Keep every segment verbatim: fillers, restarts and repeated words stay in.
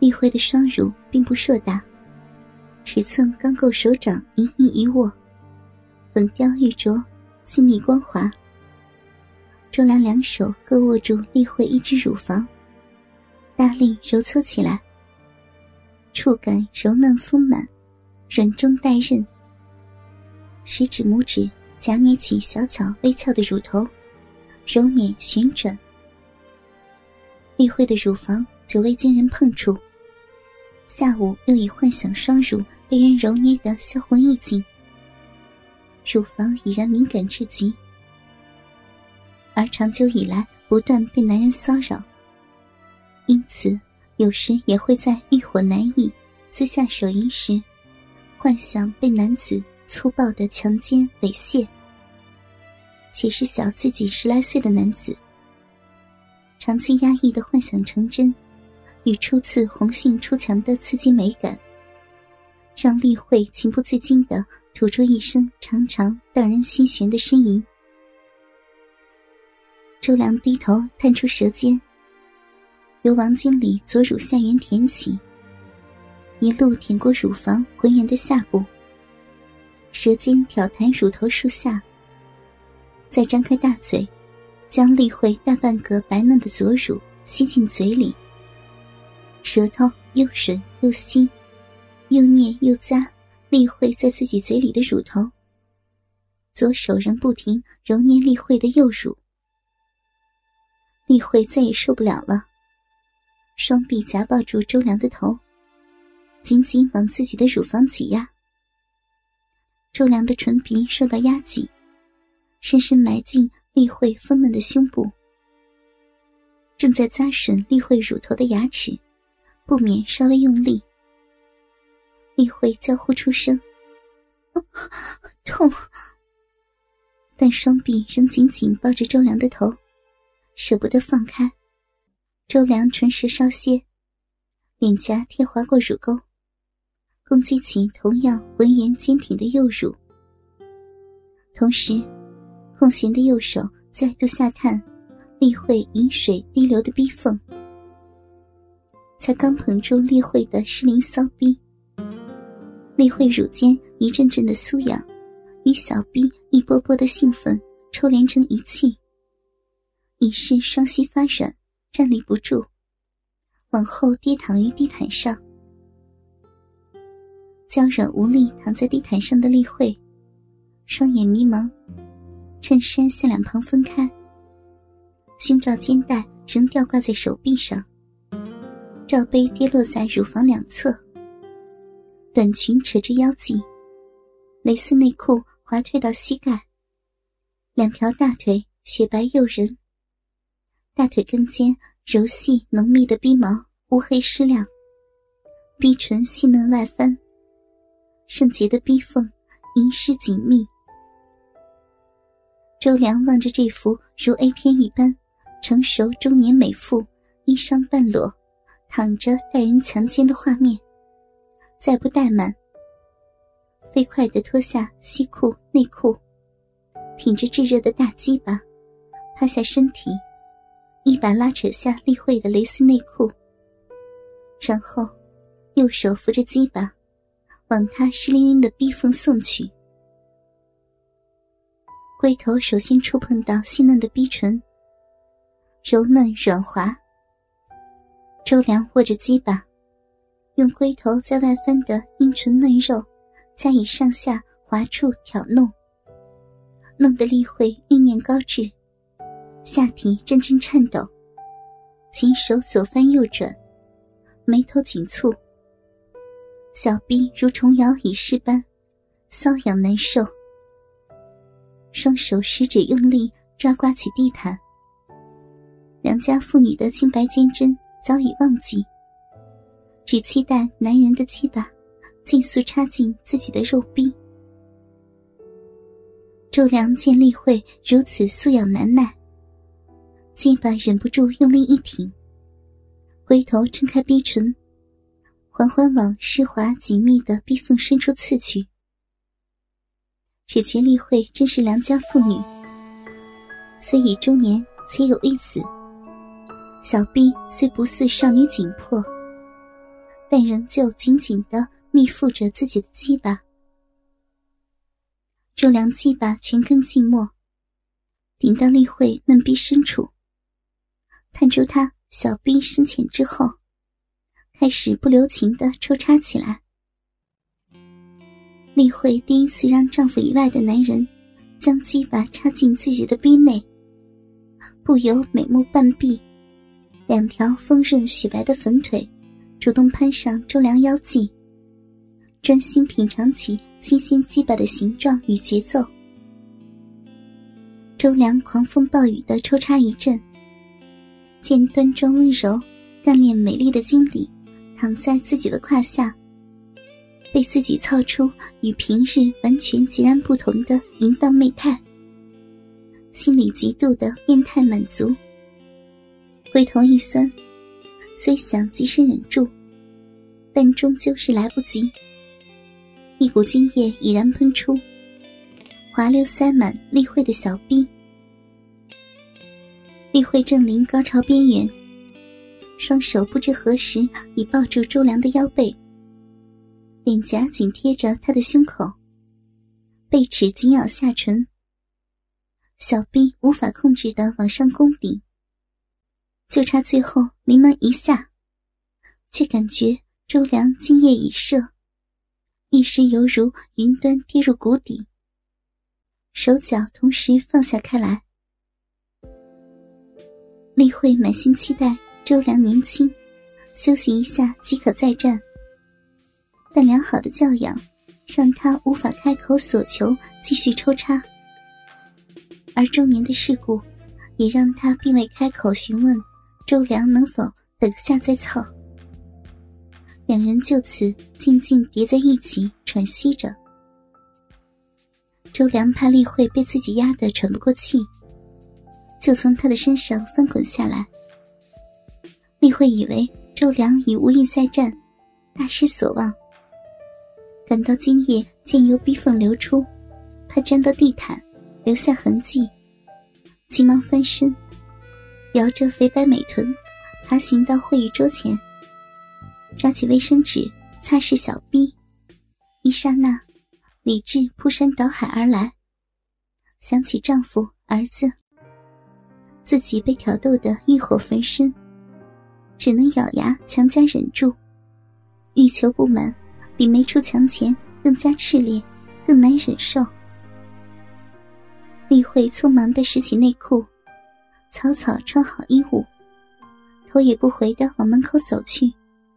丽慧的双乳并不硕大，尺寸刚够手掌盈盈一握，粉雕玉琢，细腻光滑。周良两手各握住丽慧一只乳房，大力揉搓起来，触感柔嫩丰满，软中带韧。食指拇指夹捏起小巧微翘的乳头，揉捻旋转。丽慧的乳房久未经人碰触，下午又已幻想双乳被人揉捏得销魂意境，乳房已然敏感至极。而长久以来不断被男人骚扰，因此有时也会在欲火难抑、私下手淫时，幻想被男子粗暴地强奸猥亵，且是小自己十来岁的男子。长期压抑的幻想成真，与初次红杏出墙的刺激美感，让丽慧情不自禁地吐出一声长长荡人心弦的呻吟。周良低头探出舌尖，由王经理左乳下缘舔起，一路舔过乳房浑圆的下部，舌尖挑弹乳头树下，再张开大嘴，将丽慧大半个白嫩的左乳吸进嘴里，舌头又吮又吸，又捏又咂丽慧在自己嘴里的乳头，左手仍不停揉捏丽慧的右乳。丽慧再也受不了了，双臂夹抱住周良的头，紧紧往自己的乳房挤压。周良的唇皮受到压挤，深深埋进丽慧丰嫩的胸部，正在咂吮丽慧乳头的牙齿不免稍微用力。丽慧娇呼出声，哦，痛，但双臂仍紧紧抱着周良的头，舍不得放开。周良唇舌稍歇，脸颊贴划过乳沟，攻击起同样浑圆坚挺的右乳，同时空闲的右手再度下探丽慧饮水滴流的逼缝。才刚捧住丽慧的湿淋骚逼，丽慧乳尖一阵阵的酥痒，与小逼一波波的兴奋抽连成一气，已是双膝发软，站立不住，往后跌躺于地毯上。娇软无力躺在地毯上的丽慧，双眼迷茫，衬衫向两旁分开，胸罩肩带仍吊挂在手臂上，罩杯跌落在乳房两侧，短裙扯至腰际，蕾丝内裤滑退到膝盖，两条大腿雪白诱人，大腿根尖柔细浓密的逼毛乌黑湿亮，逼唇细嫩外翻，圣洁的逼缝阴湿紧密。周良望着这幅如 A 片一般成熟中年美妇衣裳半裸躺着待人强奸的画面，再不怠慢，飞快地脱下西裤内裤，挺着炙热的大鸡巴趴下身体，一把拉扯下丽慧的蕾丝内裤，然后右手扶着鸡巴往她湿淋淋的逼缝送去。龟头首先触碰到细嫩的逼唇，柔嫩软滑。周良握着鸡巴，用龟头在外翻的阴唇嫩肉加以上下滑触挑弄，弄得丽慧欲念高至，下体阵阵颤抖，琴手左翻右转，眉头紧蹙，小臂如虫咬蚁尸般瘙痒难受，双手食指用力抓刮起地毯。良家妇女的清白坚贞早已忘记，只期待男人的鸡巴尽速插进自己的肉壁。周良见丽慧如此素养难耐，鸡巴忍不住用力一挺，龟头撑开逼唇，缓缓往湿滑紧密的逼缝深处刺去。只觉丽慧真是良家妇女，虽已中年且有一子，小臂虽不似少女紧迫， 但仍旧紧紧地密缚着自己的鸡巴。周良鸡巴全根浸没，顶到丽慧嫩逼深处，探出她小臂深浅之后，开始不留情地抽插起来。丽慧第一次让丈夫以外的男人将鸡巴插进自己的逼内，不由美目半闭，两条丰润雪白的粉腿主动攀上周良腰际，专心品尝起新鲜鸡巴的形状与节奏。周良狂风暴雨的抽插一阵，见端庄温柔干练美丽的经理躺在自己的胯下，被自己操出与平日完全截然不同的淫荡媚态，心里极度的变态满足，龟头一酸，虽想及时忍住，但终究是来不及，一股精液已然喷出，滑溜塞满丽慧的小臂。丽慧正临高潮边缘，双手不知何时已抱住周良的腰背，脸颊紧贴着他的胸口，背齿紧咬下唇，小臂无法控制地往上攻顶，就差最后临门一下，却感觉周良精液已射，一时犹如云端跌入谷底，手脚同时放下开来。丽慧满心期待周良年轻，休息一下即可再战，但良好的教养让他无法开口所求继续抽插，而中年的事故也让他并未开口询问周良能否等下再操。两人就此静静叠在一起喘息着。周良怕丽慧被自己压得喘不过气，就从他的身上翻滚下来。丽慧以为周良已无意再战，大失所望，感到精液渐由逼缝流出，怕沾到地毯留下痕迹，急忙翻身，摇着肥白美臀爬行到会议桌前，抓起卫生纸擦拭小臂。一刹那，理智扑山倒海而来，想起丈夫儿子，自己被挑逗得欲火焚身，只能咬牙强加忍住，欲求不满比没出墙前更加炽烈，更难忍受。丽慧匆忙地拾起内裤，草草穿好衣物，头也不回地往门口走去。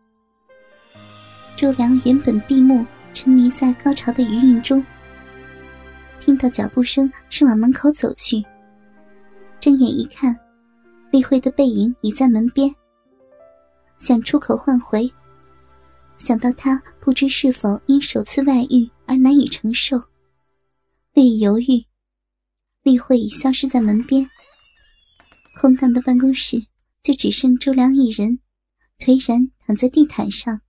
周良原本闭目沉迷在高潮的余韵中，听到脚步声是往门口走去，睁眼一看，丽慧的背影已在门边，想出口唤回，想到她不知是否因首次外遇而难以承受，略一犹豫，丽慧已消失在门边。空荡的办公室就只剩周良一人，颓然躺在地毯上，